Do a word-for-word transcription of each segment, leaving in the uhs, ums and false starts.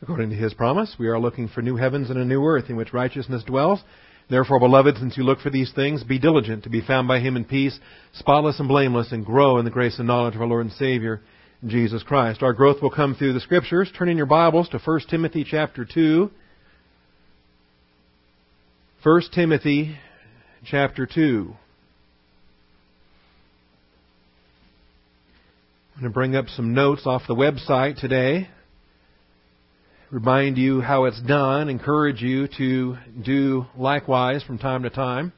according to His promise. We are looking for new heavens and a new earth in which righteousness dwells. Therefore, beloved, since you look for these things, be diligent to be found by Him in peace, spotless and blameless, and grow in the grace and knowledge of our Lord and Savior, Jesus Christ. Our growth will come through the Scriptures. Turn in your Bibles to First Timothy chapter two. First Timothy chapter two. I'm going to bring up some notes off the website today. Remind you how it's done. Encourage you to do likewise from time to time.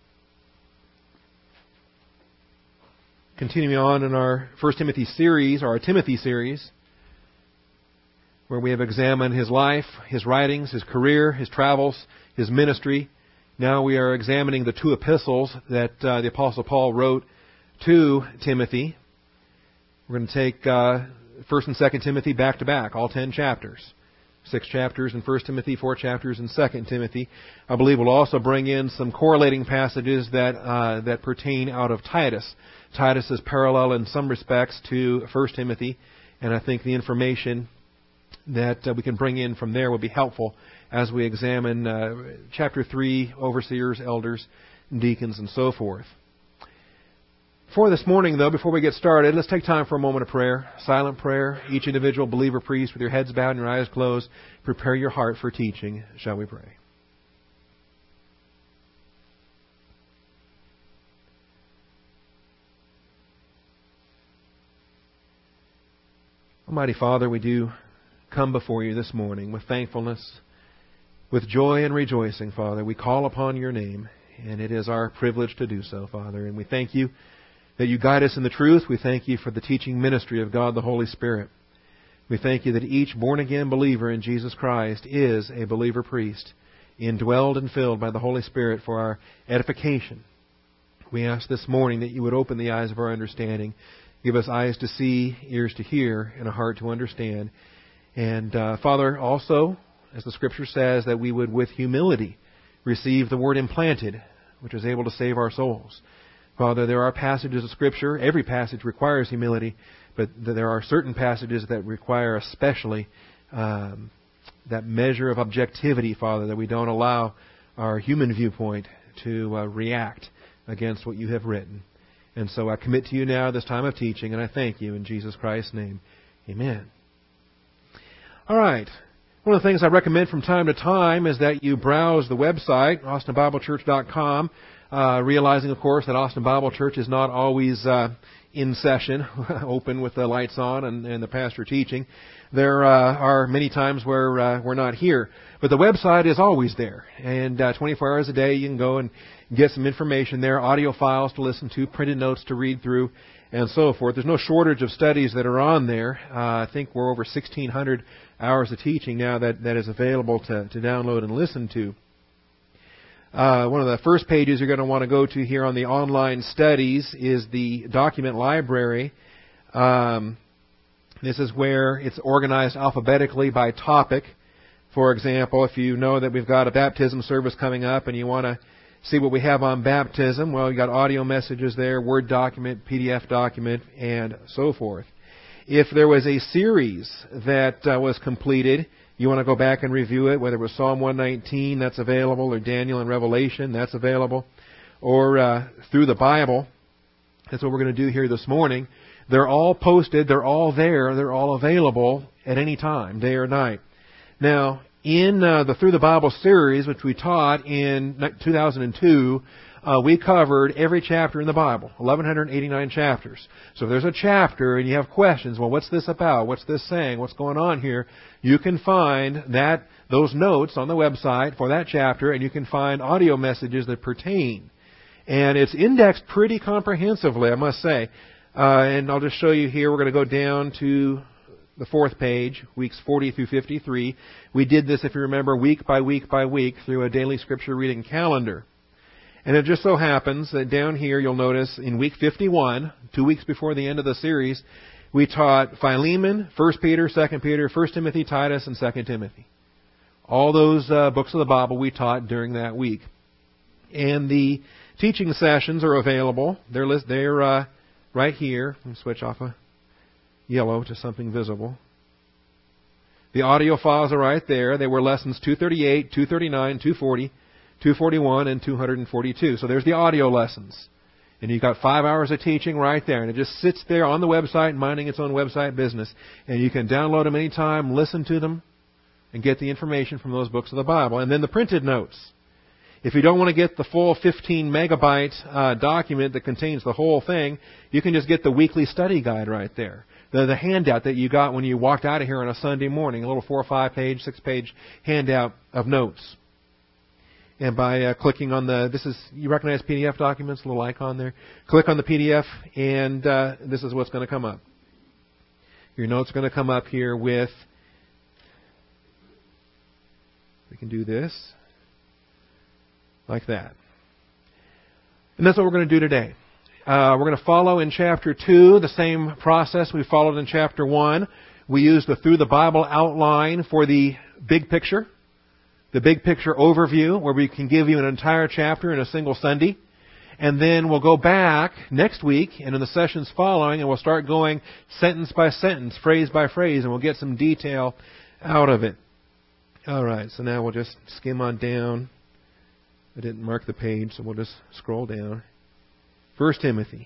Continuing on in our First Timothy series, or our Timothy series, where we have examined his life, his writings, his career, his travels, his ministry. Now we are examining the two epistles that uh, the Apostle Paul wrote to Timothy. We're going to take uh, First and Second Timothy back to back, all ten chapters. Six chapters in First Timothy, four chapters in Second Timothy. I believe we'll also bring in some correlating passages that uh, that pertain out of Titus. Titus is parallel in some respects to First Timothy, and I think the information that uh, we can bring in from there will be helpful as we examine uh, chapter three, overseers, elders, deacons, and so forth. For this morning, though, before we get started, let's take time for a moment of prayer. Silent prayer. Each individual believer priest with your heads bowed and your eyes closed. Prepare your heart for teaching. Shall we pray? Almighty Father, we do come before you this morning with thankfulness, with joy and rejoicing, Father. We call upon your name, and it is our privilege to do so, Father. And we thank you that you guide us in the truth. We thank you for the teaching ministry of God the Holy Spirit. We thank you that each born-again believer in Jesus Christ is a believer priest, indwelled and filled by the Holy Spirit for our edification. We ask this morning that you would open the eyes of our understanding, give us eyes to see, ears to hear, and a heart to understand. And, uh, Father, also, as the Scripture says, that we would with humility receive the word implanted, which is able to save our souls. Father, there are passages of Scripture, every passage requires humility, but there are certain passages that require especially um, that measure of objectivity, Father, that we don't allow our human viewpoint to uh, react against what you have written. And so I commit to you now this time of teaching, and I thank you in Jesus Christ's name. Amen. All right. One of the things I recommend from time to time is that you browse the website, austin bible church dot com, uh, realizing, of course, that Austin Bible Church is not always uh, in session, open with the lights on and, and the pastor teaching. There uh, are many times where uh, we're not here. But the website is always there. And uh, twenty-four hours a day you can go and get some information there, audio files to listen to, printed notes to read through, and so forth. There's no shortage of studies that are on there. Uh, I think we're over sixteen hundred hours of teaching now that, that is available to, to download and listen to. Uh, one of the first pages you're going to want to go to here on the online studies is the document library. Um, this is where it's organized alphabetically by topic. For example, if you know that we've got a baptism service coming up and you want to see what we have on baptism, well, you got audio messages there, Word document, P D F document, and so forth. If there was a series that uh, was completed, you want to go back and review it, whether it was Psalm one nineteen, that's available, or Daniel and Revelation, that's available, or uh, through the Bible. That's what we're going to do here this morning. They're all posted, they're all there, they're all available at any time, day or night. Now, in uh, the Through the Bible series, which we taught in two thousand two, uh, we covered every chapter in the Bible, eleven eighty-nine chapters. So if there's a chapter and you have questions, well, what's this about? What's this saying? What's going on here? You can find that those notes on the website for that chapter, and you can find audio messages that pertain. And it's indexed pretty comprehensively, I must say. Uh, and I'll just show you here. We're going to go down to the fourth page, weeks forty through fifty-three. We did this, if you remember, week by week by week through a daily scripture reading calendar. And it just so happens that down here you'll notice in week fifty-one, two weeks before the end of the series, we taught Philemon, First Peter, Second Peter, First Timothy, Titus, and Second Timothy. All those uh, books of the Bible we taught during that week. And the teaching sessions are available. They're, list- they're uh, right here. Let me switch off a yellow to something visible. The audio files are right there. They were lessons two thirty-eight, two thirty-nine, two forty, two forty-one, and two forty-two. So there's the audio lessons. And you've got five hours of teaching right there. And it just sits there on the website, minding its own website business. And you can download them anytime, listen to them, and get the information from those books of the Bible. And then the printed notes. If you don't want to get the full fifteen megabyte uh, document that contains the whole thing, you can just get the weekly study guide right there. The, the handout that you got when you walked out of here on a Sunday morning, a little four or five page, six page handout of notes. And by uh, clicking on the, this is, you recognize P D F documents, a little icon there. Click on the P D F, and uh, this is what's going to come up. Your note's going to come up here with, we can do this, like that. And that's what we're going to do today. Uh, we're going to follow in chapter two the same process we followed in chapter one. We used the Through the Bible outline for the big picture, the big picture overview, where we can give you an entire chapter in a single Sunday. And then we'll go back next week and in the sessions following, and we'll start going sentence by sentence, phrase by phrase, and we'll get some detail out of it. All right, so now we'll just skim on down. I didn't mark the page, so we'll just scroll down. First Timothy.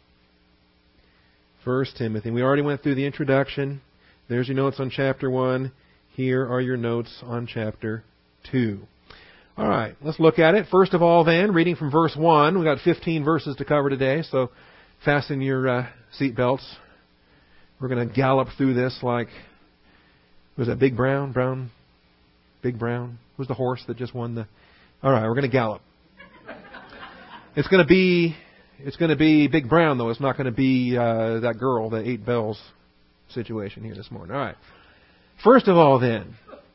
First Timothy. We already went through the introduction. There's your notes on chapter one. Here are your notes on chapter two. All right, let's look at it. First of all, then, reading from verse one. We've got fifteen verses to cover today, so fasten your uh, seat belts. We're going to gallop through this like, was that Big Brown? Brown? Big Brown? Who's the horse that just won the... All right, we're going to gallop. It's going to be... It's going to be Big Brown, though. It's not going to be uh, that girl, the eight bells situation here this morning. All right. First of all, then,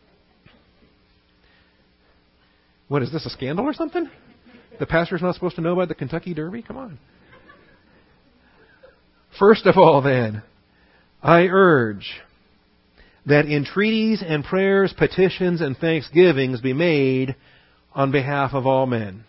what is this, a scandal or something? The pastor's not supposed to know about the Kentucky Derby? Come on. First of all, then, I urge that entreaties and prayers, petitions, and thanksgivings be made on behalf of all men.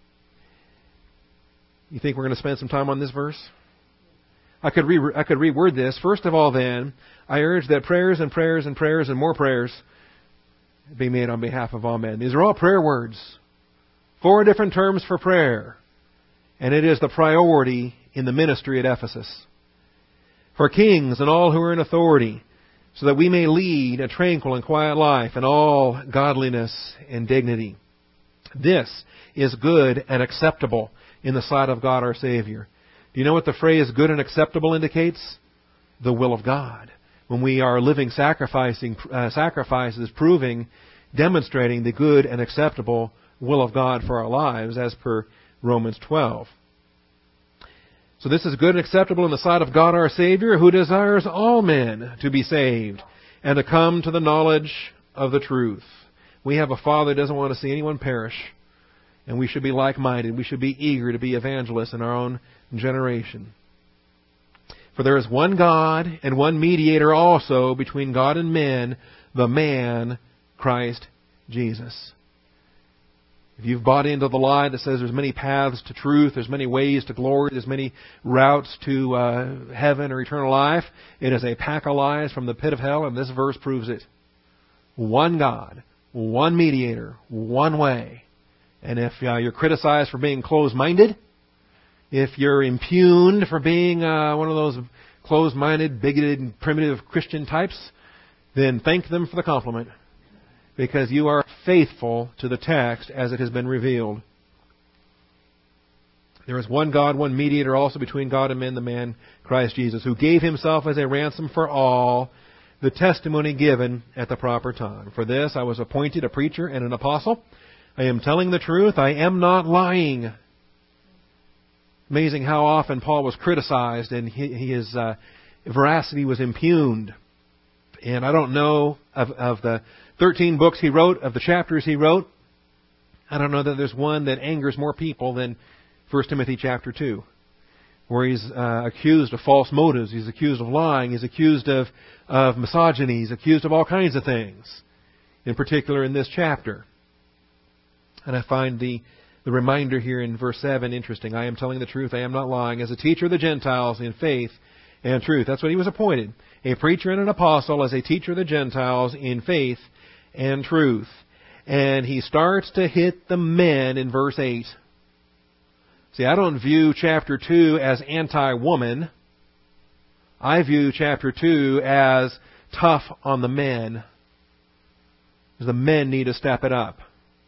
You think we're going to spend some time on this verse? I could re- I could reword this. First of all, then, I urge that prayers and prayers and prayers and more prayers be made on behalf of all men. These are all prayer words. Four different terms for prayer. And it is the priority in the ministry at Ephesus. For kings and all who are in authority, so that we may lead a tranquil and quiet life in all godliness and dignity. This is good and acceptable in the sight of God our Savior. Do you know what the phrase good and acceptable indicates? The will of God. When we are living sacrificing uh, sacrifices, proving, demonstrating the good and acceptable will of God for our lives, as per Romans twelve. So this is good and acceptable in the sight of God our Savior, who desires all men to be saved and to come to the knowledge of the truth. We have a Father who doesn't want to see anyone perish. And we should be like-minded. We should be eager to be evangelists in our own generation. For there is one God and one mediator also between God and men, the man, Christ Jesus. If you've bought into the lie that says there's many paths to truth, there's many ways to glory, there's many routes to uh, heaven or eternal life, it is a pack of lies from the pit of hell, and this verse proves it. One God, one mediator, one way. And if uh, you're criticized for being closed-minded, if you're impugned for being uh, one of those closed-minded, bigoted, primitive Christian types, then thank them for the compliment, because you are faithful to the text as it has been revealed. There is one God, one mediator also between God and men, the man Christ Jesus, who gave himself as a ransom for all, the testimony given at the proper time. For this I was appointed a preacher and an apostle. I am telling the truth. I am not lying. Amazing how often Paul was criticized and his uh, veracity was impugned. And I don't know of, of the thirteen books he wrote, of the chapters he wrote, I don't know that there's one that angers more people than First Timothy chapter two, where he's uh, accused of false motives, he's accused of lying, he's accused of, of misogyny, he's accused of all kinds of things, in particular in this chapter. And I find the, the reminder here in verse seven interesting. I am telling the truth, I am not lying. As a teacher of the Gentiles in faith and truth. That's what he was appointed. A preacher and an apostle as a teacher of the Gentiles in faith and truth. And he starts to hit the men in verse eight. See, I don't view chapter two as anti-woman. I view chapter two as tough on the men. The men need to step it up.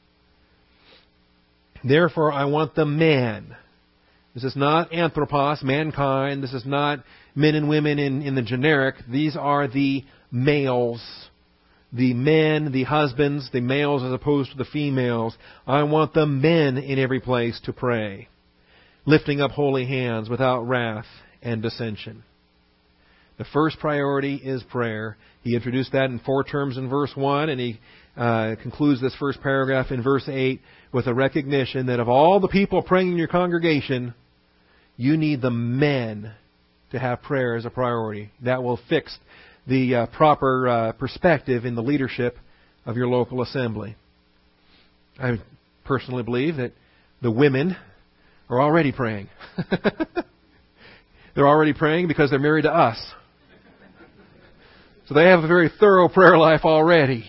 Therefore, I want the man. This is not anthropos, mankind. This is not men and women in, in the generic. These are the males. The men, the husbands, the males as opposed to the females. I want the men in every place to pray, lifting up holy hands without wrath and dissension. The first priority is prayer. He introduced that in four terms in verse one, and he uh, concludes this first paragraph in verse eight with a recognition that of all the people praying in your congregation, you need the men to have prayer as a priority. That will fix the uh, proper uh, perspective in the leadership of your local assembly. I personally believe that the women are already praying. They're already praying because they're married to us. So they have a very thorough prayer life already.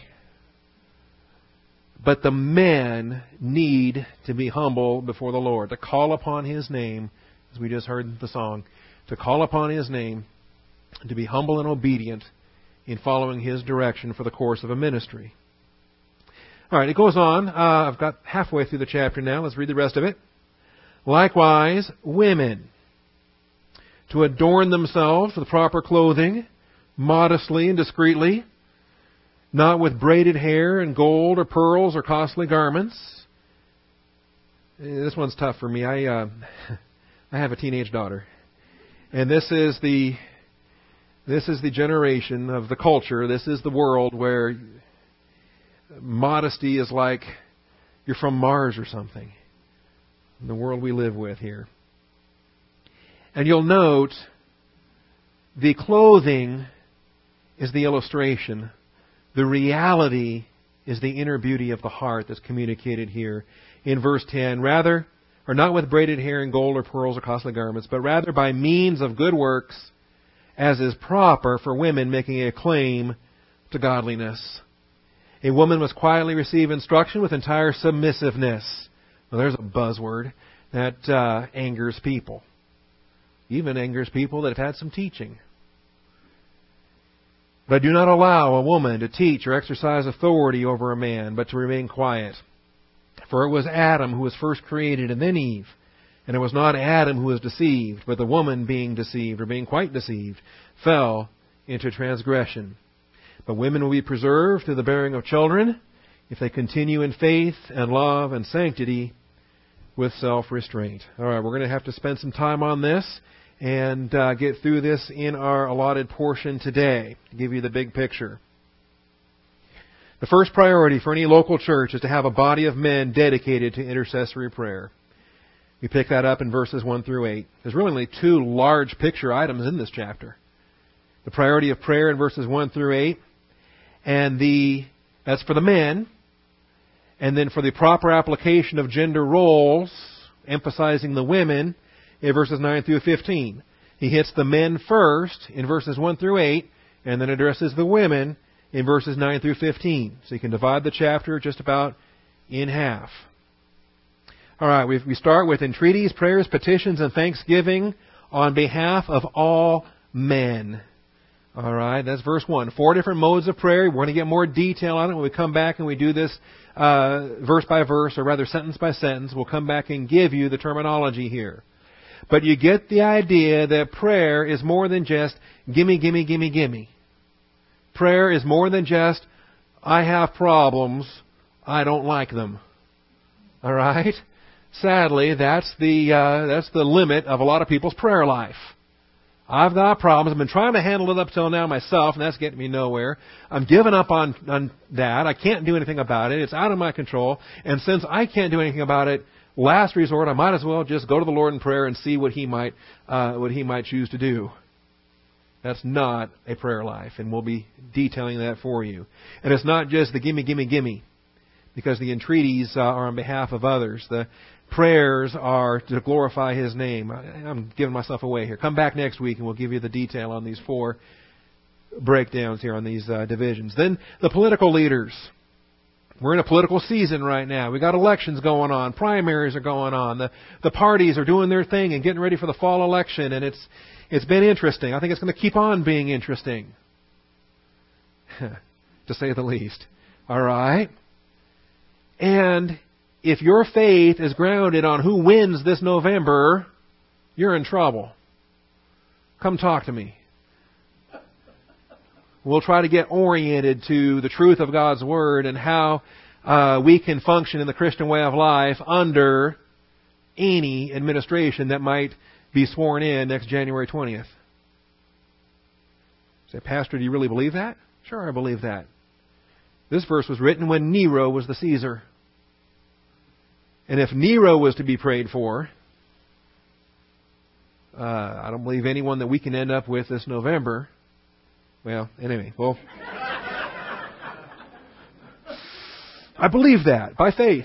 But the men need to be humble before the Lord, to call upon His name, as we just heard the song, to call upon His name, to be humble and obedient in following His direction for the course of a ministry. All right, it goes on. Uh, I've got halfway through the chapter now. Let's read the rest of it. Likewise, women, to adorn themselves with proper clothing, modestly and discreetly, not with braided hair and gold or pearls or costly garments. This one's tough for me. I uh, I have a teenage daughter, and this is the this is the generation of the culture. This is the world where modesty is like you're from Mars or something. In the world we live with here. And you'll note the clothing is the illustration. The reality is the inner beauty of the heart that's communicated here in verse ten. Rather, or not with braided hair and gold or pearls or costly garments, but rather by means of good works, as is proper for women making a claim to godliness. A woman must quietly receive instruction with entire submissiveness. Well, there's a buzzword that uh, angers people. Even angers people that have had some teaching. But I do not allow a woman to teach or exercise authority over a man, but to remain quiet. For it was Adam who was first created, and then Eve. And it was not Adam who was deceived, but the woman being deceived, or being quite deceived, fell into transgression. But women will be preserved through the bearing of children, if they continue in faith and love and sanctity with self-restraint. All right, we're going to have to spend some time on this and uh, get through this in our allotted portion today to give you the big picture. The first priority for any local church is to have a body of men dedicated to intercessory prayer. We pick that up in verses one through eight. There's really only two large picture items in this chapter. The priority of prayer in verses one through eight, and the that's for the men. And then for the proper application of gender roles, emphasizing the women, in verses nine through fifteen. He hits the men first in verses one through eight, and then addresses the women in verses nine through fifteen. So you can divide the chapter just about in half. All right, we we start with entreaties, prayers, petitions, and thanksgiving on behalf of all men. All right, that's verse one. Four different modes of prayer. We're going to get more detail on it when we come back and we do this uh, verse by verse, or rather sentence by sentence. We'll come back and give you the terminology here. But you get the idea that prayer is more than just gimme, gimme, gimme, gimme. Prayer is more than just, I have problems, I don't like them. All right? Sadly, that's the uh, that's the limit of a lot of people's prayer life. I've got problems. I've been trying to handle it up till now myself, and that's getting me nowhere. I'm giving up on, on that. I can't do anything about it. It's out of my control. And since I can't do anything about it, last resort, I might as well just go to the Lord in prayer and see what He might uh, what He might choose to do. That's not a prayer life, and we'll be detailing that for you. And it's not just the gimme, gimme, gimme, because the entreaties uh, are on behalf of others. The prayers are to glorify His name. I'm giving myself away here. Come back next week and we'll give you the detail on these four breakdowns here on these uh, divisions. Then the political leaders. We're in a political season right now. We've got elections going on. Primaries are going on. The the parties are doing their thing and getting ready for the fall election. And it's it's been interesting. I think it's going to keep on being interesting, to say the least. All right? And if your faith is grounded on who wins this November, you're in trouble. Come talk to me. We'll try to get oriented to the truth of God's Word and how uh, we can function in the Christian way of life under any administration that might be sworn in next January twentieth. Say, Pastor, do you really believe that? Sure, I believe that. This verse was written when Nero was the Caesar. And if Nero was to be prayed for, uh, I don't believe anyone that we can end up with this November. Well, anyway, well, I believe that by faith.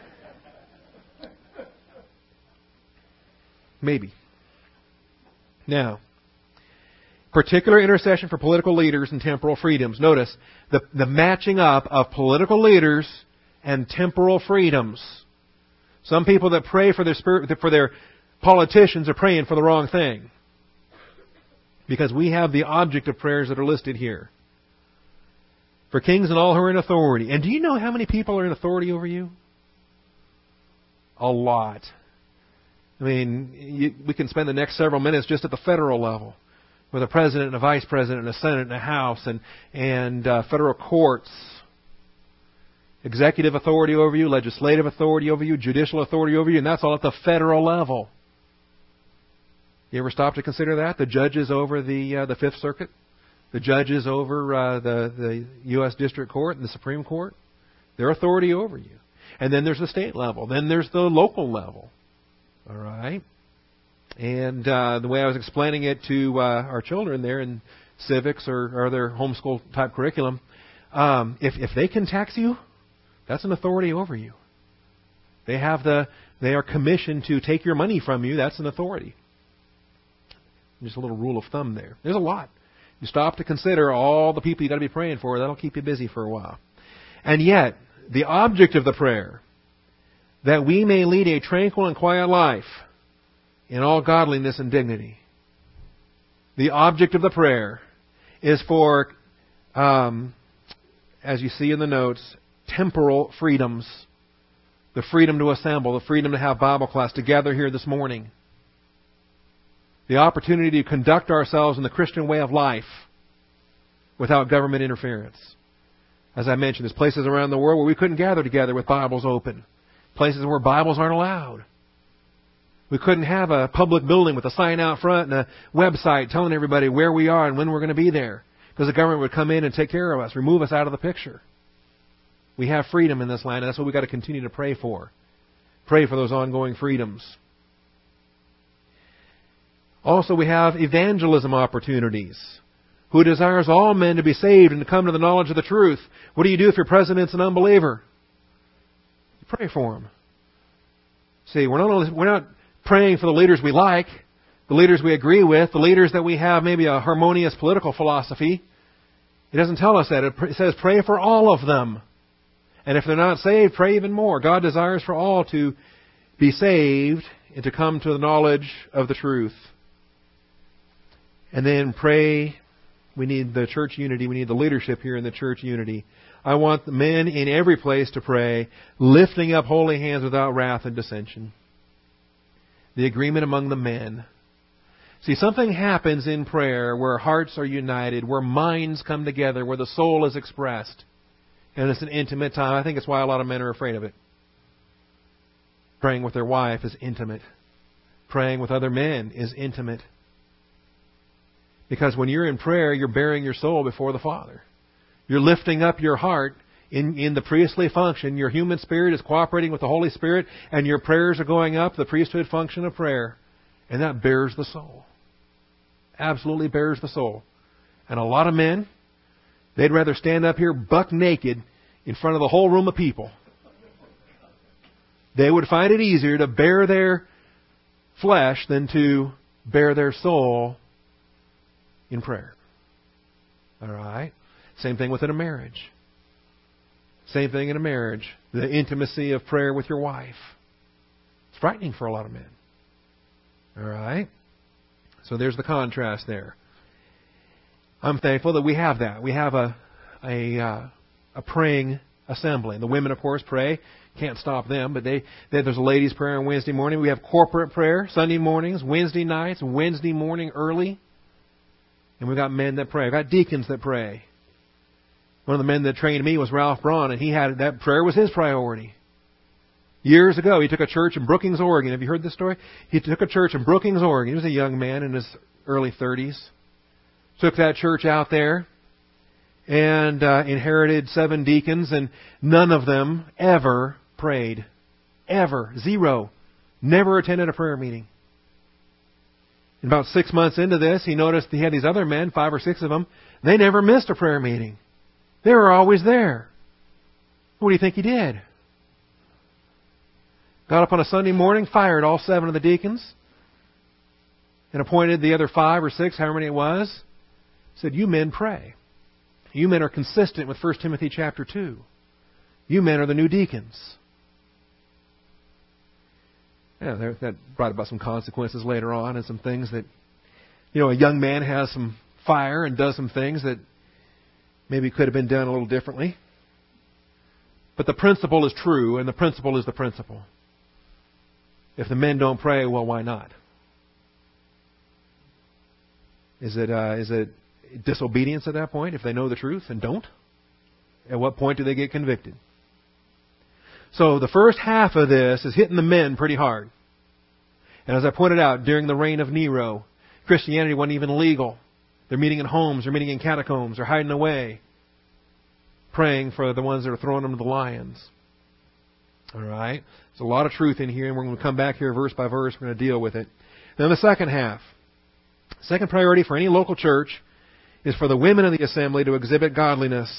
Maybe. Now, particular intercession for political leaders and temporal freedoms. Notice the, the matching up of political leaders and temporal freedoms. Some people that pray for their spirit, for their politicians are praying for the wrong thing. Because we have the object of prayers that are listed here. For kings and all who are in authority. And do you know how many people are in authority over you? A lot. I mean, you, we can spend the next several minutes just at the federal level. With a president and a vice president and a senate and a house and, and uh, federal courts. Executive authority over you, legislative authority over you, judicial authority over you. And that's all at the federal level. You ever stop to consider that? The judges over the uh, the Fifth Circuit, the judges over uh, the the U S District Court and the Supreme Court, their authority over you. And then there's the state level. Then there's the local level. All right. And uh, the way I was explaining it to uh, our children there in civics or, or their homeschool type curriculum, um, if if they can tax you, that's an authority over you. They have the they are commissioned to take your money from you. That's an authority. Just a little rule of thumb there. There's a lot. You stop to consider all the people you've got to be praying for. That'll keep you busy for a while. And yet, the object of the prayer, that we may lead a tranquil and quiet life in all godliness and dignity. The object of the prayer is for, um, as you see in the notes, temporal freedoms. The freedom to assemble, the freedom to have Bible class, to gather here this morning. The opportunity to conduct ourselves in the Christian way of life without government interference. As I mentioned, there's places around the world where we couldn't gather together with Bibles open. Places where Bibles aren't allowed. We couldn't have a public building with a sign out front and a website telling everybody where we are and when we're going to be there. Because the government would come in and take care of us, remove us out of the picture. We have freedom in this land, and that's what we've got to continue to pray for. Pray for those ongoing freedoms. Also, we have evangelism opportunities. Who desires all men to be saved and to come to the knowledge of the truth. What do you do if your president's an unbeliever? You pray for him. See, we're not only, we're not praying for the leaders we like, the leaders we agree with, the leaders that we have maybe a harmonious political philosophy. It doesn't tell us that. It says pray for all of them. And if they're not saved, pray even more. God desires for all to be saved and to come to the knowledge of the truth. And then pray. We need the church unity. We need the leadership here in the church unity. I want the men in every place to pray, lifting up holy hands without wrath and dissension. The agreement among the men. See, something happens in prayer where hearts are united, where minds come together, where the soul is expressed. And it's an intimate time. I think it's why a lot of men are afraid of it. Praying with their wife is intimate. Praying with other men is intimate. Because when you're in prayer, you're bearing your soul before the Father. You're lifting up your heart in, in the priestly function. Your human spirit is cooperating with the Holy Spirit, and your prayers are going up, the priesthood function of prayer. And that bears the soul. Absolutely bears the soul. And a lot of men, they'd rather stand up here buck naked in front of the whole room of people they would find it easier to bear their flesh than to bear their soul in prayer. All right? Same thing within a marriage. Same thing in a marriage. The intimacy of prayer with your wife. It's frightening for a lot of men. All right? So there's the contrast there. I'm thankful that we have that. We have a a, uh, a praying assembly. And the women, of course, pray. Can't stop them, but they, they there's a ladies' prayer on Wednesday morning. We have corporate prayer Sunday mornings, Wednesday nights, Wednesday morning early. And we've got men that pray. We've got deacons that pray. One of the men that trained me was Ralph Braun, and he had that prayer was his priority. Years ago, he took a church in Brookings, Oregon. Have you heard this story? He took a church in Brookings, Oregon. He was a young man in his early thirties. Took that church out there and uh, inherited seven deacons, and none of them ever prayed. Ever. Zero. Never attended a prayer meeting. And about six months into this, he noticed he had these other men, five or six of them. They never missed a prayer meeting. They were always there. What do you think he did? Got up on a Sunday morning, fired all seven of the deacons, and appointed the other five or six, however many it was. Said, you men pray. You men are consistent with First Timothy chapter two. You men are the new deacons. Yeah, that brought about some consequences later on and some things that, you know, a young man has some fire and does some things that maybe could have been done a little differently. But the principle is true, and the principle is the principle. If the men don't pray, well, why not? Is it uh, is it disobedience at that point if they know the truth and don't? At what point do they get convicted? So the first half of this is hitting the men pretty hard. And as I pointed out, during the reign of Nero, Christianity wasn't even legal. They're meeting in homes, they're meeting in catacombs, they're hiding away, praying for the ones that are throwing them to the lions. All right? There's a lot of truth in here, and we're going to come back here verse by verse. We're going to deal with it. Then the second half. Second priority for any local church is for the women of the assembly to exhibit godliness.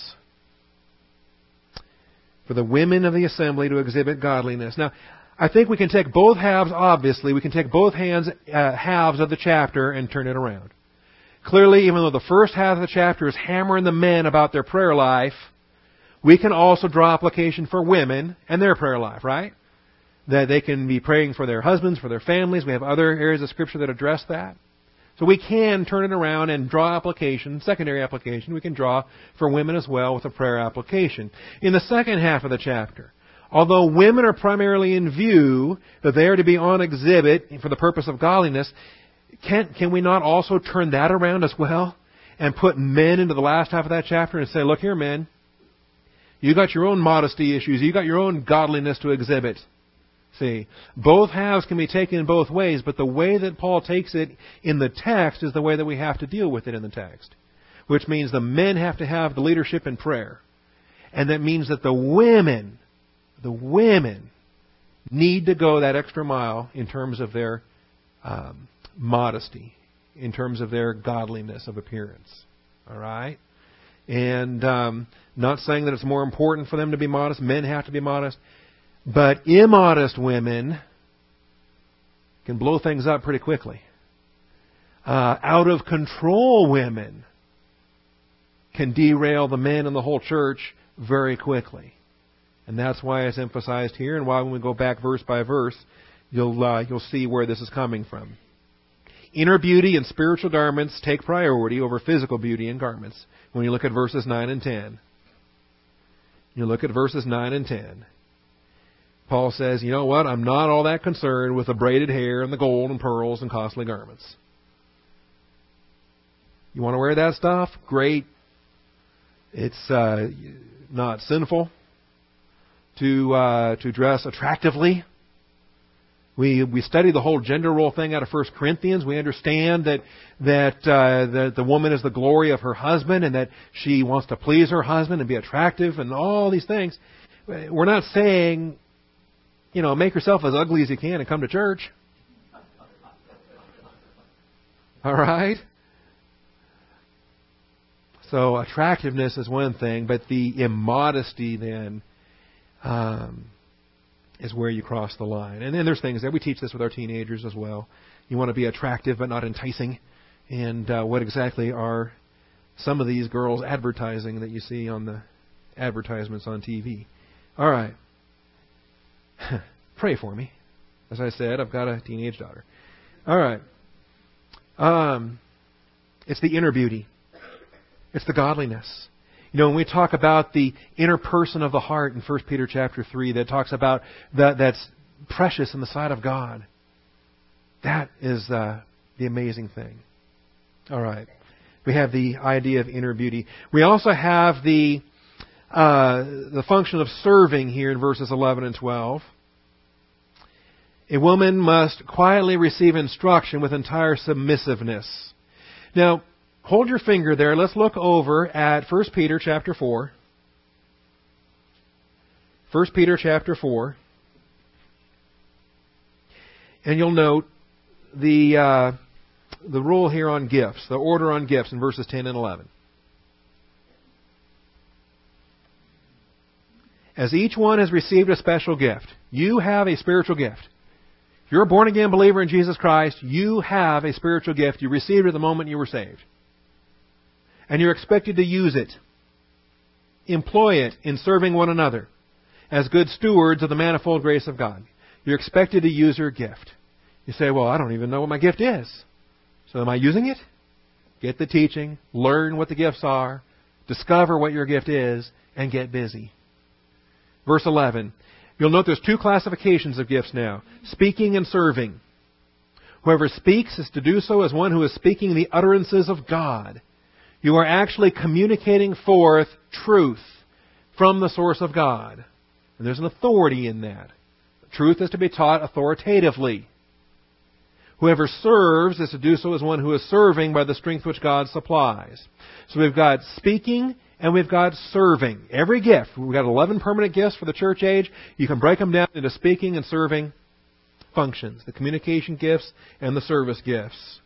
For the women of the assembly to exhibit godliness. Now, I think we can take both halves, obviously. We can take both hands, uh, halves of the chapter and turn it around. Clearly, even though the first half of the chapter is hammering the men about their prayer life, we can also draw application for women and their prayer life, right? That they can be praying for their husbands, for their families. We have other areas of Scripture that address that. So we can turn it around and draw application, secondary application, we can draw for women as well with a prayer application. In the second half of the chapter, although women are primarily in view, that they are to be on exhibit for the purpose of godliness, can, can we not also turn that around as well and put men into the last half of that chapter and say, look here, men, you got your own modesty issues, you got your own godliness to exhibit. See, both halves can be taken both ways, but the way that Paul takes it in the text is the way that we have to deal with it in the text. Which means the men have to have the leadership in prayer. And that means that the women, the women, need to go that extra mile in terms of their um, modesty, in terms of their godliness of appearance. All right? And um, not saying that it's more important for them to be modest. Men have to be modest. But immodest women can blow things up pretty quickly. Uh, out of control women can derail the men and the whole church very quickly. And that's why it's emphasized here, and why when we go back verse by verse, you'll uh, you'll see where this is coming from. Inner beauty and spiritual garments take priority over physical beauty and garments. When you look at verses nine and ten. You look at verses nine and ten. Paul says, you know what, I'm not all that concerned with the braided hair and the gold and pearls and costly garments. You want to wear that stuff? Great. It's uh, not sinful to uh, to dress attractively. We we study the whole gender role thing out of First Corinthians. We understand that that uh, the, the woman is the glory of her husband and that she wants to please her husband and be attractive and all these things. We're not saying, you know, make yourself as ugly as you can and come to church. All right? So attractiveness is one thing, but the immodesty then um, is where you cross the line. And then there's things that we teach this with our teenagers as well. You want to be attractive but not enticing. And uh, what exactly are some of these girls advertising that you see on the advertisements on T V? All right. Pray for me. As I said, I've got a teenage daughter. All right. Um, it's the inner beauty. It's the godliness. You know, when we talk about the inner person of the heart in First Peter chapter three, that talks about that that's precious in the sight of God. That is uh, the amazing thing. All right. We have the idea of inner beauty. We also have the uh, the function of serving here in verses eleven and twelve. A woman must quietly receive instruction with entire submissiveness. Now, hold your finger there. Let's look over at First Peter chapter four. First Peter chapter four. And you'll note the uh, the rule here on gifts, the order on gifts in verses ten and eleven. As each one has received a special gift, you have a spiritual gift. If you're a born-again believer in Jesus Christ, you have a spiritual gift. You received it the moment you were saved. And you're expected to use it. Employ it in serving one another as good stewards of the manifold grace of God. You're expected to use your gift. You say, well, I don't even know what my gift is. So am I using it? Get the teaching, learn what the gifts are, discover what your gift is, and get busy. Verse eleven. You'll note there's two classifications of gifts now. Speaking and serving. Whoever speaks is to do so as one who is speaking the utterances of God. You are actually communicating forth truth from the source of God. And there's an authority in that. Truth is to be taught authoritatively. Whoever serves is to do so as one who is serving by the strength which God supplies. So we've got speaking and we've got serving. Every gift. We've got eleven permanent gifts for the church age. You can break them down into speaking and serving functions. The communication gifts and the service gifts.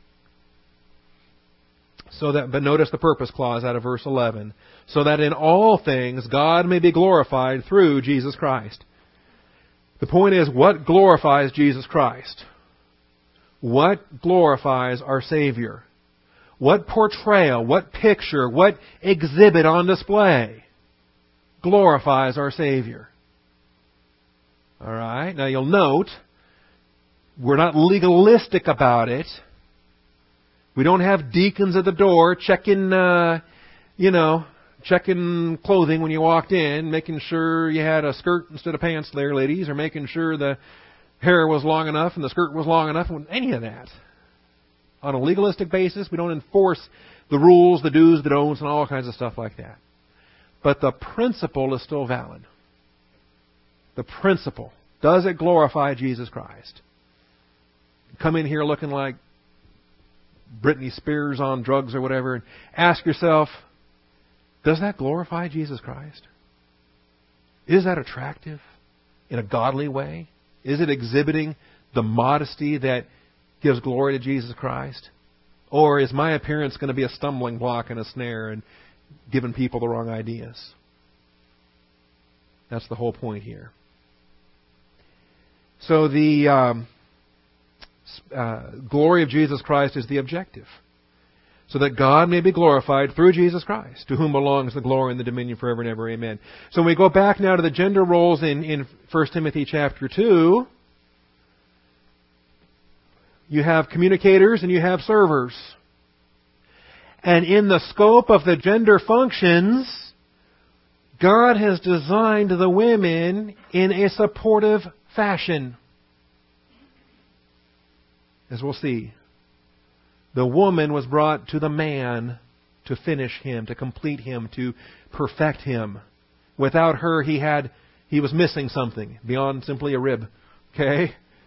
So that, but notice the purpose clause out of verse eleven. So that in all things God may be glorified through Jesus Christ. The point is, what glorifies Jesus Christ? What glorifies our Savior? What portrayal, what picture, what exhibit on display glorifies our Savior? All right. Now you'll note, we're not legalistic about it. We don't have deacons at the door checking, uh, you know, checking clothing when you walked in, making sure you had a skirt instead of pants there, ladies, or making sure the hair was long enough and the skirt was long enough, any of that. On a legalistic basis, we don't enforce the rules, the do's, the don'ts, and all kinds of stuff like that. But the principle is still valid. The principle. Does it glorify Jesus Christ? Come in here looking like Britney Spears on drugs or whatever, and ask yourself, does that glorify Jesus Christ? Is that attractive in a godly way? Is it exhibiting the modesty that gives glory to Jesus Christ? Or is my appearance going to be a stumbling block and a snare and giving people the wrong ideas? That's the whole point here. So the um, uh, glory of Jesus Christ is the objective. So that God may be glorified through Jesus Christ, to whom belongs the glory and the dominion forever and ever. Amen. So when we go back now to the gender roles in, in First Timothy chapter two, you have communicators and you have servers. And in the scope of the gender functions, God has designed the women in a supportive fashion. As we'll see, the woman was brought to the man to finish him, to complete him, to perfect him. Without her, he had he was missing something beyond simply a rib. Okay?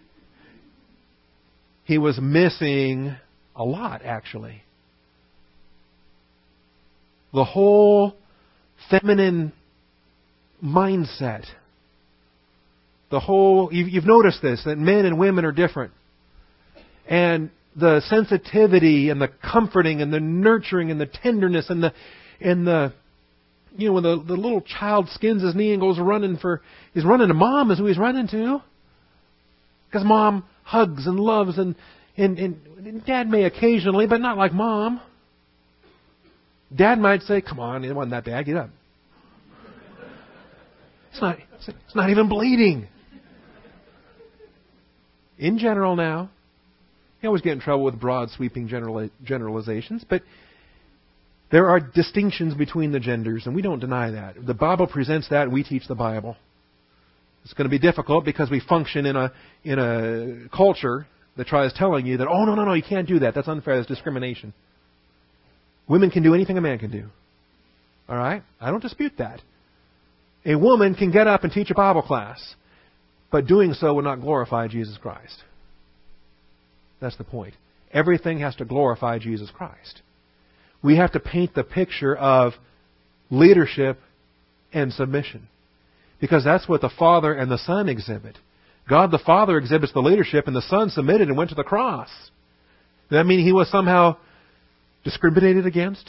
He was missing a lot, actually. The whole feminine mindset. The whole, you've, you've noticed this, that men and women are different. And the sensitivity and the comforting and the nurturing and the tenderness and the and the you know, when the, the little child skins his knee and goes running for, he's running to mom is who he's running to. Because mom hugs and loves and, and, and dad may occasionally, but not like mom. Dad might say, come on, it wasn't that bad, get up. It's not, it's not even bleeding. In general now, you always get in trouble with broad, sweeping general, generalizations, but there are distinctions between the genders, and we don't deny that. The Bible presents that, and we teach the Bible. It's going to be difficult because we function in a in a culture that tries telling you that, oh, no, no, no, you can't do that. That's unfair. That's discrimination. Women can do anything a man can do. All right? I don't dispute that. A woman can get up and teach a Bible class, but doing so would not glorify Jesus Christ. That's the point. Everything has to glorify Jesus Christ. We have to paint the picture of leadership and submission. Because that's what the Father and the Son exhibit. God the Father exhibits the leadership, and the Son submitted and went to the cross. Does that mean He was somehow discriminated against?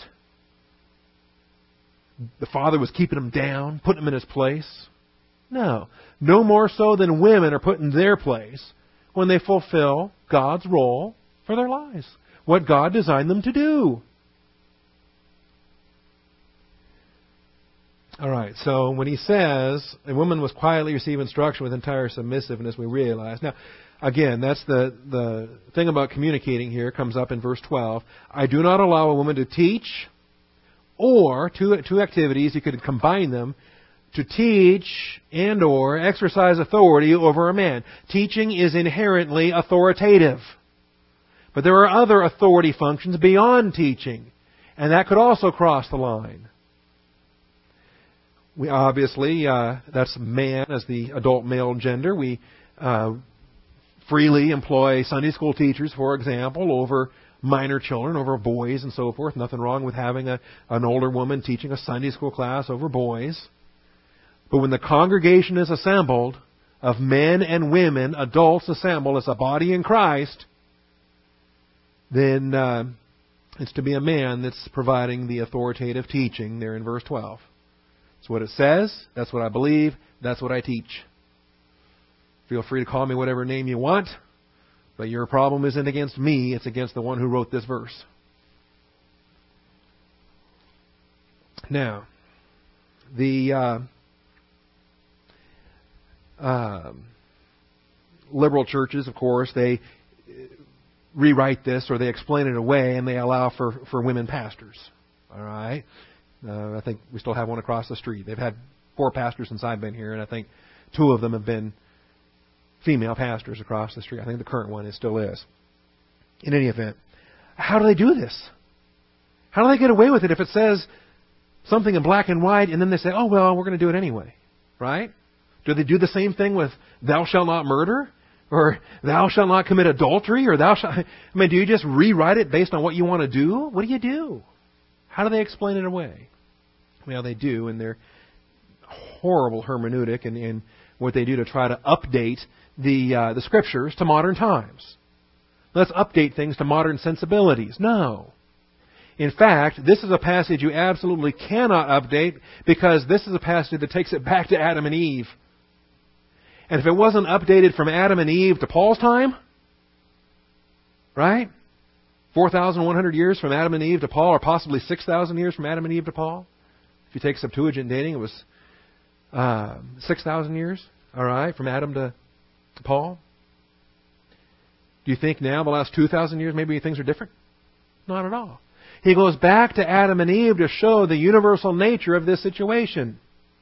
The Father was keeping Him down, putting Him in His place? No. No more so than women are put in their place when they fulfill God's role for their lives. What God designed them to do. All right, so when he says, a woman must quietly receive instruction with entire submissiveness, we realize. Now, again, that's the, the thing about communicating here, comes up in verse twelve. I do not allow a woman to teach, or two, two activities, you could combine them, to teach and or exercise authority over a man. Teaching is inherently authoritative. But there are other authority functions beyond teaching, and that could also cross the line. We obviously, uh, that's man as the adult male gender. We uh, freely employ Sunday school teachers, for example, over minor children, over boys and so forth. Nothing wrong with having a, an older woman teaching a Sunday school class over boys. But when the congregation is assembled, of men and women, adults assembled as a body in Christ, then uh, it's to be a man that's providing the authoritative teaching there in verse twelve. That's what it says. That's what I believe. That's what I teach. Feel free to call me whatever name you want, but your problem isn't against me. It's against the one who wrote this verse. Now, the uh, uh, liberal churches, of course, they rewrite this or they explain it away and they allow for, for women pastors. All right? Uh, I think we still have one across the street. They've had four pastors since I've been here, and I think two of them have been female pastors across the street. I think the current one is still is. In any event, how do they do this? How do they get away with it if it says something in black and white, and then they say, oh, well, we're going to do it anyway, right? Do they do the same thing with thou shalt not murder? Or thou shalt not commit adultery? Or thou shalt... I mean, do you just rewrite it based on what you want to do? What do you do? How do they explain it away? Well, they do, and they're horrible hermeneutic and, and what they do to try to update the uh, the Scriptures to modern times. Let's update things to modern sensibilities. No. In fact, this is a passage you absolutely cannot update because this is a passage that takes it back to Adam and Eve. And if it wasn't updated from Adam and Eve to Paul's time, right? four thousand one hundred years from Adam and Eve to Paul, or possibly six thousand years from Adam and Eve to Paul. If you take Septuagint dating, it was uh, six thousand years, all right, from Adam to, to Paul. Do you think now, the last two thousand years, maybe things are different? Not at all. He goes back to Adam and Eve to show the universal nature of this situation.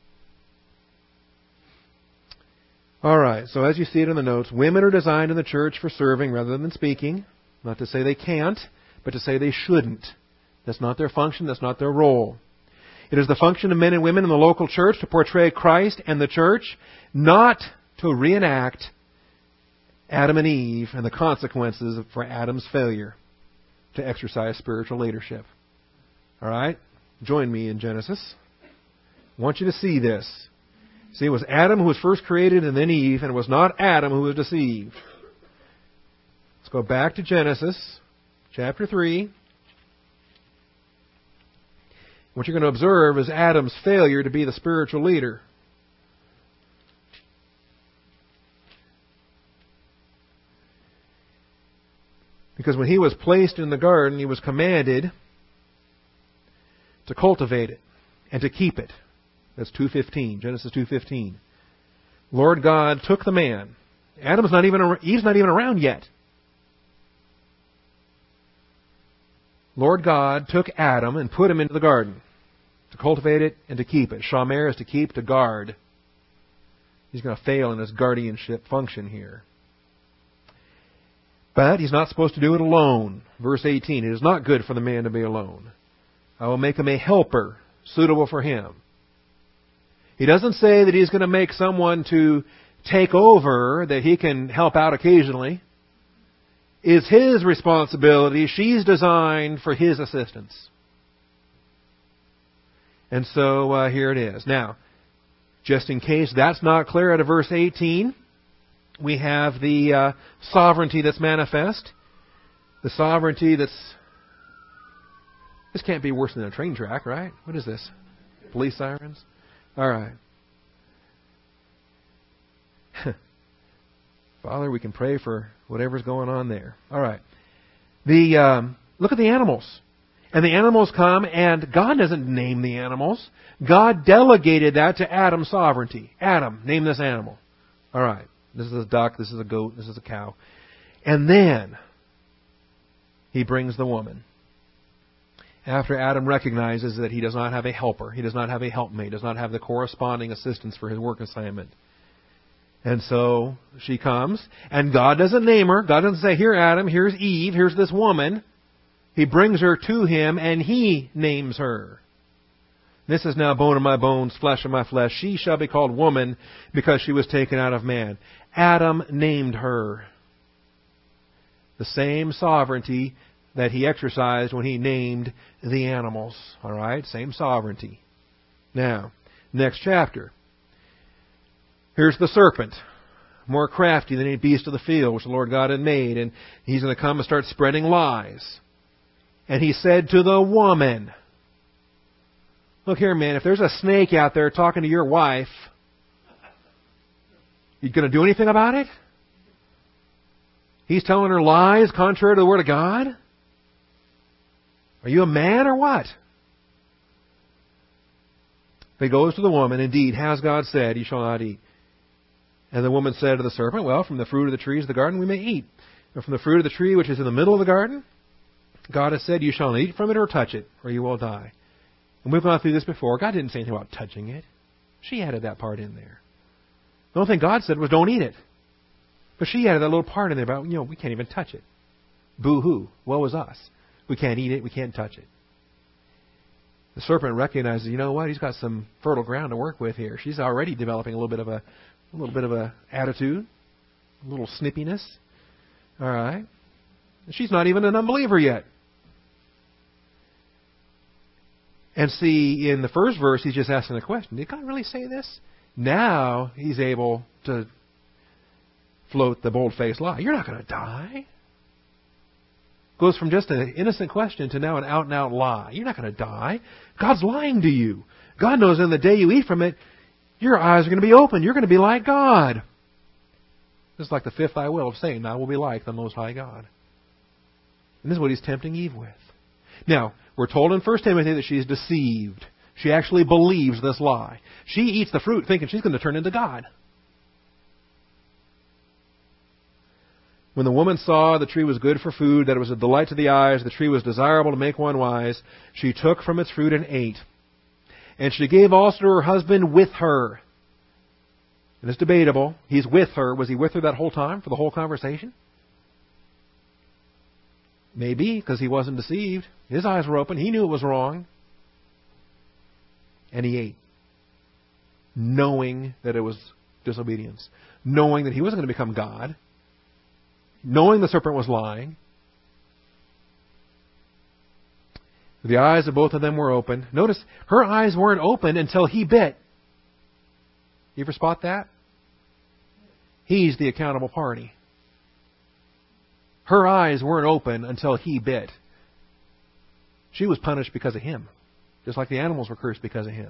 All right, so as you see it in the notes, women are designed in the church for serving rather than speaking. Not to say they can't, but to say they shouldn't. That's not their function. That's not their role. It is the function of men and women in the local church to portray Christ and the church, not to reenact Adam and Eve and the consequences for Adam's failure to exercise spiritual leadership. All right? Join me in Genesis. I want you to see this. See, it was Adam who was first created and then Eve, and it was not Adam who was deceived. Let's go back to Genesis chapter three. what you're going to observe is Adam's failure to be the spiritual leader. Because when he was placed in the garden, he was commanded to cultivate it and to keep it. That's two fifteen, Genesis two fifteen. Lord God took the man. Adam's not even, Eve's not even around yet. Lord God took Adam and put him into the garden to cultivate it and to keep it. Shamer is to keep, to guard. He's going to fail in his guardianship function here. But he's not supposed to do it alone. Verse eighteen, it is not good for the man to be alone. I will make him a helper suitable for him. He doesn't say that he's going to make someone to take over, that he can help out occasionally. It's his responsibility. She's designed for his assistance. And so uh, here it is. Now, just in case that's not clear out of verse eighteen, we have the uh, sovereignty that's manifest. The sovereignty that's... This can't be worse than a train track, right? What is this? Police sirens? All right. Father, we can pray for whatever's going on there. All right. The um, look at the animals. And the animals come, and God doesn't name the animals. God delegated that to Adam's sovereignty. Adam, name this animal. All right. This is a duck, this is a goat, this is a cow. And then he brings the woman. After Adam recognizes that he does not have a helper, he does not have a helpmate, does not have the corresponding assistance for his work assignment. And so she comes, and God doesn't name her. God doesn't say, here Adam, here's Eve, here's this woman. He brings her to him, and he names her. This is now bone of my bones, flesh of my flesh. She shall be called woman because she was taken out of man. Adam named her. The same sovereignty that he exercised when he named the animals. All right? Same sovereignty. Now, next chapter. Here's the serpent, more crafty than any beast of the field which the Lord God had made. And he's going to come and start spreading lies. And he said to the woman, look here, man, if there's a snake out there talking to your wife, you going to do anything about it? He's telling her lies contrary to the Word of God? Are you a man or what? He goes to the woman, indeed, has God said, you shall not eat. And the woman said to the serpent, well, from the fruit of the trees of the garden we may eat. And from the fruit of the tree which is in the middle of the garden, God has said, you shall not eat from it or touch it, or you will die. And we've gone through this before. God didn't say anything about touching it. She added that part in there. The only thing God said was don't eat it. But she added that little part in there about, you know, we can't even touch it. Boo-hoo. Woe is us. We can't eat it. We can't touch it. The serpent recognizes, you know what? He's got some fertile ground to work with here. She's already developing a little bit of a, a little bit of a attitude, a little snippiness. All right. She's not even an unbeliever yet. And see, in the first verse, he's just asking the question, did God really say this? Now he's able to float the bold-faced lie. You're not going to die. Goes from just an innocent question to now an out-and-out lie. You're not going to die. God's lying to you. God knows in the day you eat from it, your eyes are going to be open. You're going to be like God. This is like the fifth I will of Satan. I will be like the Most High God. And this is what he's tempting Eve with. Now, we're told in First Timothy that she's deceived. She actually believes this lie. She eats the fruit thinking she's going to turn into God. When the woman saw the tree was good for food, that it was a delight to the eyes, the tree was desirable to make one wise, she took from its fruit and ate. And she gave also to her husband with her. And it's debatable. He's with her. Was he with her that whole time, for the whole conversation? Maybe, because he wasn't deceived. His eyes were open. He knew it was wrong. And he ate. Knowing that it was disobedience. Knowing that he wasn't going to become God. Knowing the serpent was lying. The eyes of both of them were open. Notice, her eyes weren't open until he bit. You ever spot that? He's the accountable party. Her eyes weren't open until he bit. She was punished because of him. just like the animals were cursed because of him.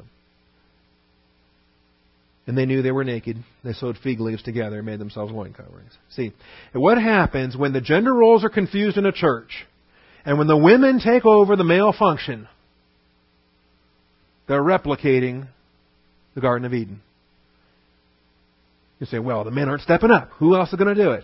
And they knew they were naked. They sewed fig leaves together and made themselves loin coverings. See, and what happens when the gender roles are confused in a church, and when the women take over the male function? They're replicating the Garden of Eden. You say, well, the men aren't stepping up. Who else is going to do it?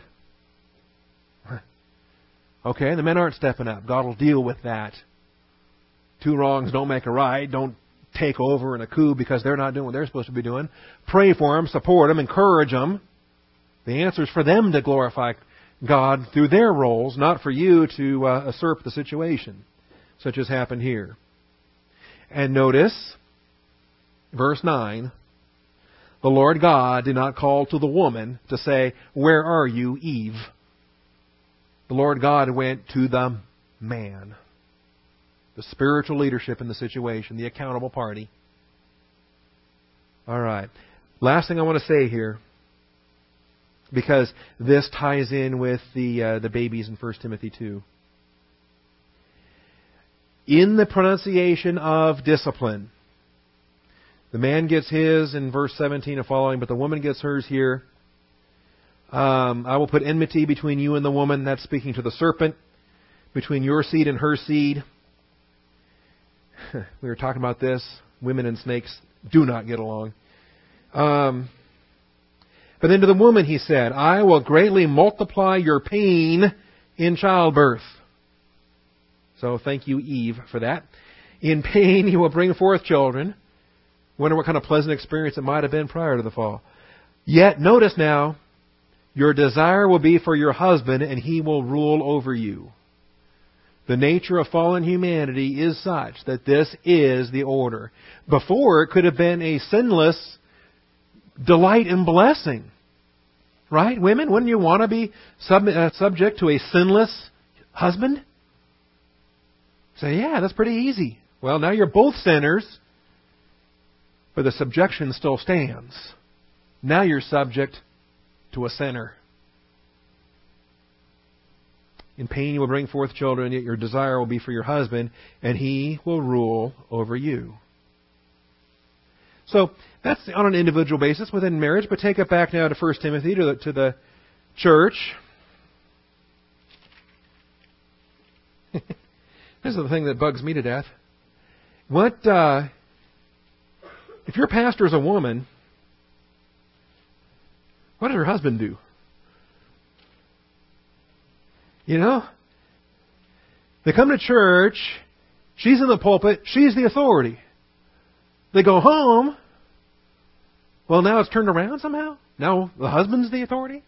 Okay, the men aren't stepping up. God will deal with that. Two wrongs don't make a right. Don't take over in a coup because they're not doing what they're supposed to be doing. Pray for them, support them, encourage them. The answer is for them to glorify God through their roles, not for you to uh, usurp the situation, such as happened here. And notice, verse nine, the Lord God did not call to the woman to say, where are you, Eve? The Lord God went to the man. The spiritual leadership in the situation, the accountable party. All right. Last thing I want to say here, because this ties in with the uh, the babies in First Timothy two. In the pronunciation of discipline, the man gets his in verse seventeen and following, but the woman gets hers here. Um, I will put enmity between you and the woman. That's speaking to the serpent. Between your seed and her seed. We were talking about this. Women and snakes do not get along. Um, but then to the woman he said, I will greatly multiply your pain in childbirth. So thank you, Eve, for that. In pain you will bring forth children. Wonder what kind of pleasant experience it might have been prior to the fall. Yet, notice now, your desire will be for your husband, and he will rule over you. The nature of fallen humanity is such that this is the order. Before, it could have been a sinless delight and blessing. Right? Women, wouldn't you want to be sub, uh, subject to a sinless husband? Say, yeah, that's pretty easy. Well, now you're both sinners, but the subjection still stands. Now you're subject to a sinner. In pain you will bring forth children, yet your desire will be for your husband, and he will rule over you. So that's on an individual basis within marriage, but take it back now to First Timothy, to the, to the church. This is the thing that bugs me to death. What uh, if your pastor is a woman? What does her husband do? You know? They come to church, she's in the pulpit, she's the authority. They go home, well, now it's turned around somehow? Now the husband's the authority?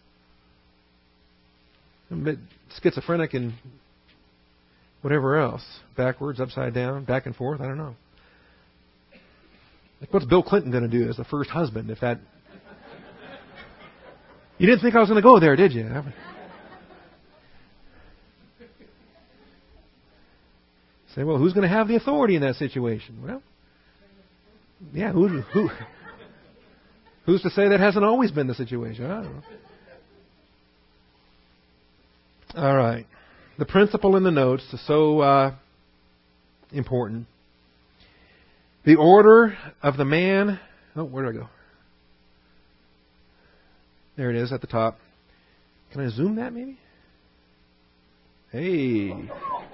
I'm a bit schizophrenic and whatever else. Backwards, upside down, back and forth, I don't know. Like, what's Bill Clinton going to do as the first husband if that... You didn't think I was going to go there, did you? Say, well, who's going to have the authority in that situation? Well, yeah, who, who, who's to say that hasn't always been the situation? I don't know. All right. The principle in the notes is so uh, important. The order of the man... Oh, where do I go? There it is at the top. Can I zoom that maybe? Hey.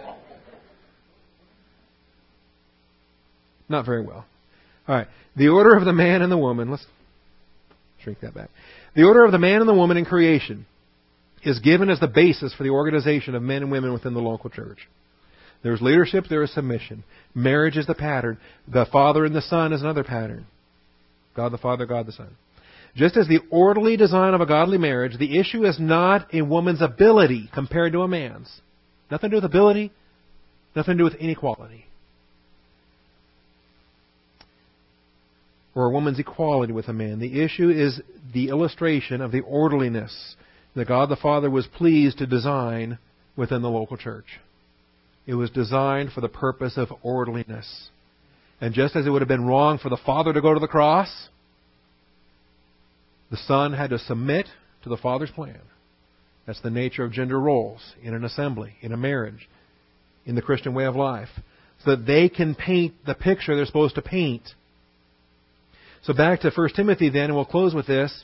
Not very well. All right. The order of the man and the woman. Let's shrink that back. The order of the man and the woman in creation is given as the basis for the organization of men and women within the local church. There's leadership, there is submission. Marriage is the pattern. The Father and the Son is another pattern. God the Father, God the Son. Just as the orderly design of a godly marriage, the issue is not a woman's ability compared to a man's. Nothing to do with ability, nothing to do with inequality. Or a woman's equality with a man. The issue is the illustration of the orderliness that God the Father was pleased to design within the local church. It was designed for the purpose of orderliness. And just as it would have been wrong for the Father to go to the cross, the Son had to submit to the Father's plan. That's the nature of gender roles in an assembly, in a marriage, in the Christian way of life. so that they can paint the picture they're supposed to paint. So back to First Timothy then, and we'll close with this.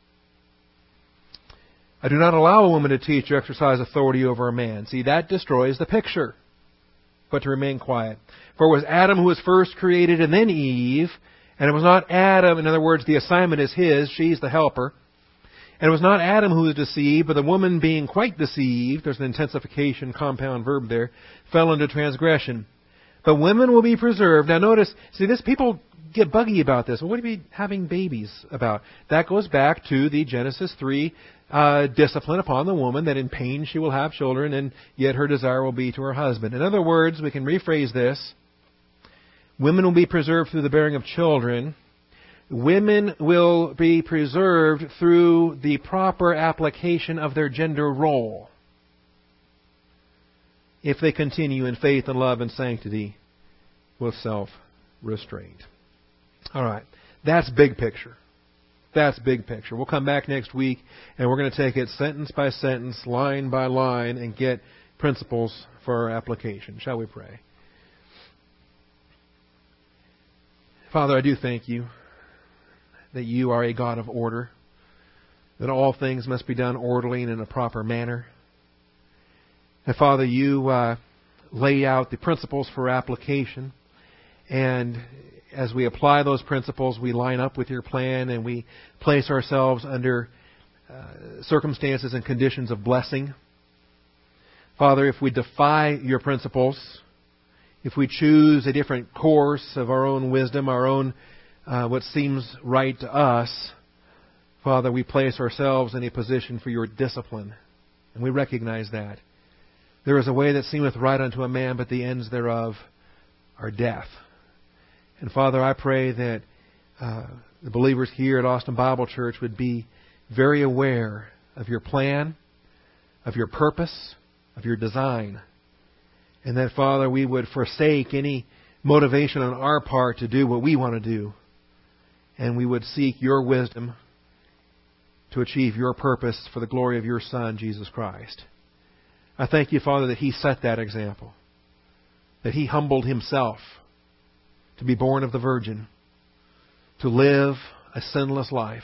I do not allow a woman to teach or exercise authority over a man. See, that destroys the picture. But to remain quiet. For it was Adam who was first created and then Eve. And it was not Adam, in other words, the assignment is his, she's the helper. And it was not Adam who was deceived, but the woman being quite deceived, there's an intensification compound verb there, fell into transgression. But women will be preserved. Now notice, see this, people get buggy about this. Well, what are you having babies about? That goes back to the Genesis three uh, discipline upon the woman, that in pain she will have children, and yet her desire will be to her husband. In other words, we can rephrase this. Women will be preserved through the bearing of children. Women will be preserved through the proper application of their gender role, if they continue in faith and love and sanctity with self-restraint. All right. That's big picture. That's big picture. We'll come back next week, and we're going to take it sentence by sentence, line by line, and get principles for our application. Shall we pray? Father, I do thank you that you are a God of order, that all things must be done orderly and in a proper manner. And Father, you uh, lay out the principles for application, and as we apply those principles, we line up with your plan and we place ourselves under uh, circumstances and conditions of blessing. Father, if we defy your principles, if we choose a different course of our own wisdom, our own uh, what seems right to us, Father, we place ourselves in a position for your discipline, and we recognize that. There is a way that seemeth right unto a man, but the ends thereof are death. And Father, I pray that uh, the believers here at Austin Bible Church would be very aware of your plan, of your purpose, of your design. And that, Father, we would forsake any motivation on our part to do what we want to do. And we would seek your wisdom to achieve your purpose for the glory of your Son, Jesus Christ. I thank you, Father, that He set that example. That He humbled Himself to be born of the Virgin, to live a sinless life,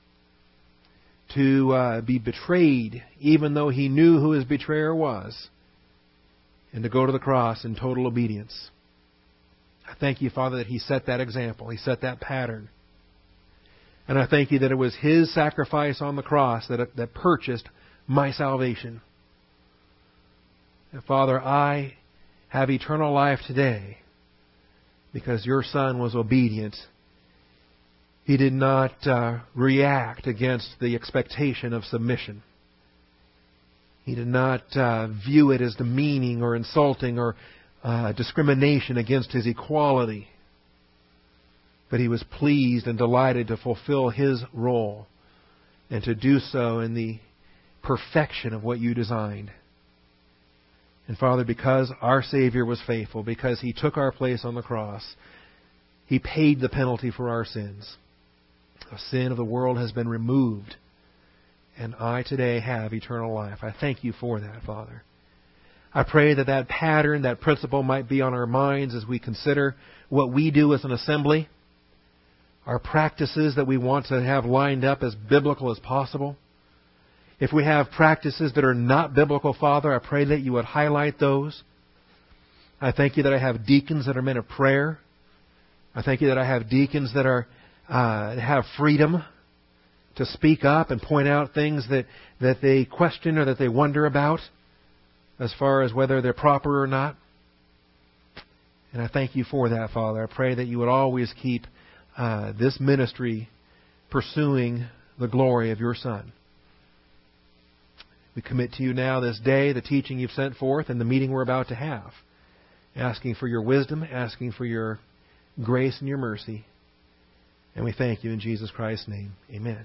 to uh, be betrayed even though He knew who His betrayer was, and to go to the cross in total obedience. I thank you, Father, that He set that example. He set that pattern. And I thank you that it was His sacrifice on the cross that, that purchased my salvation. And Father, I have eternal life today because your Son was obedient. He did not uh, react against the expectation of submission. He did not uh, view it as demeaning or insulting or uh, discrimination against His equality. But He was pleased and delighted to fulfill His role and to do so in the perfection of what you designed. And Father, because our Savior was faithful, because He took our place on the cross, He paid the penalty for our sins. The sin of the world has been removed. And I today have eternal life. I thank you for that, Father. I pray that that pattern, that principle might be on our minds as we consider what we do as an assembly, our practices that we want to have lined up as biblical as possible. If we have practices that are not biblical, Father, I pray that you would highlight those. I thank you that I have deacons that are men of prayer. I thank you that I have deacons that are uh, have freedom to speak up and point out things that, that they question or that they wonder about as far as whether they're proper or not. And I thank you for that, Father. I pray that you would always keep uh, this ministry pursuing the glory of your Son. We commit to you now this day the teaching you've sent forth and the meeting we're about to have, asking for your wisdom, asking for your grace and your mercy. And we thank you in Jesus Christ's name. Amen.